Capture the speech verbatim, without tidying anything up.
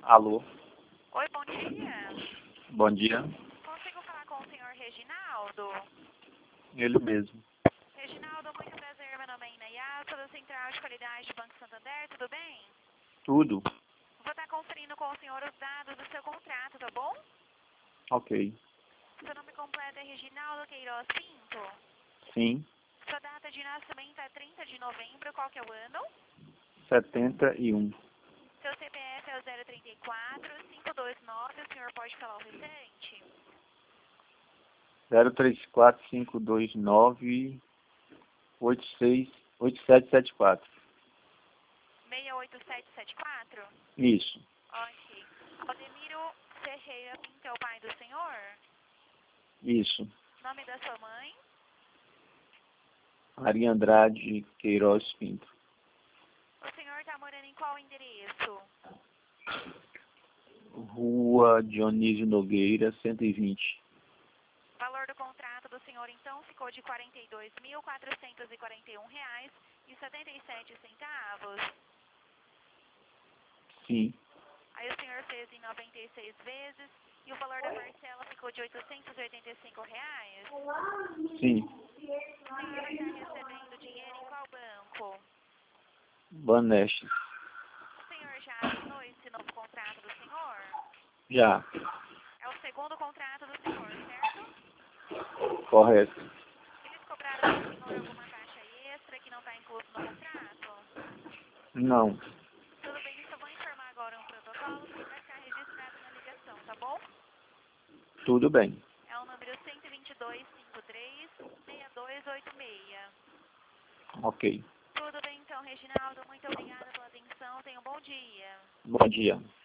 Alô, Oi, bom dia. bom dia. Consigo falar com o senhor Reginaldo? Ele mesmo. Reginaldo, muito prazer. Meu nome é Inayá, sou da Central de Qualidade do Banco Santander, tudo bem? Tudo? Vou estar conferindo com o senhor os dados do seu contrato, tá bom? Ok. Seu nome completo é Reginaldo Queiroz Pinto. Sim. Sua data de nascimento é trinta de novembro, qual que é o ano? Setenta e um. Seu C P F é o zero trinta e quatro, cinco dois nove, o senhor pode falar o restante? Zero três quatro cinco dois nove oito seis oito sete sete quatro. seis oito sete sete quatro? Isso. Ok. Aldemiro Ferreira Pinto é o pai do senhor? Isso. Nome da sua mãe? Maria Andrade Queiroz Pinto. O senhor está morando em qual endereço? Rua Dionísio Nogueira, cento e vinte. O valor do contrato do senhor, então, ficou de quarenta e dois mil, quatrocentos e quarenta e um reais e setenta e sete centavos. Sim. Aí o senhor fez em noventa e seis vezes e o valor da parcela ficou de oitocentos e oitenta e cinco reais. Sim. O senhor vai estar recebendo dinheiro em qual banco? Banestes. O senhor já assinou esse novo contrato do senhor? Já. É o segundo contrato do senhor, certo? Correto. Eles cobraram do senhor alguma taxa extra que não está incluso no contrato? Não. Tudo bem, só vou informar agora um protocolo que vai ficar registrado na ligação, tá bom? Tudo bem. É o número um dois dois cinco três, seis dois oito seis. Ok. Tudo bem então, Reginaldo, muito obrigada pela atenção, tenha um bom dia. Bom dia.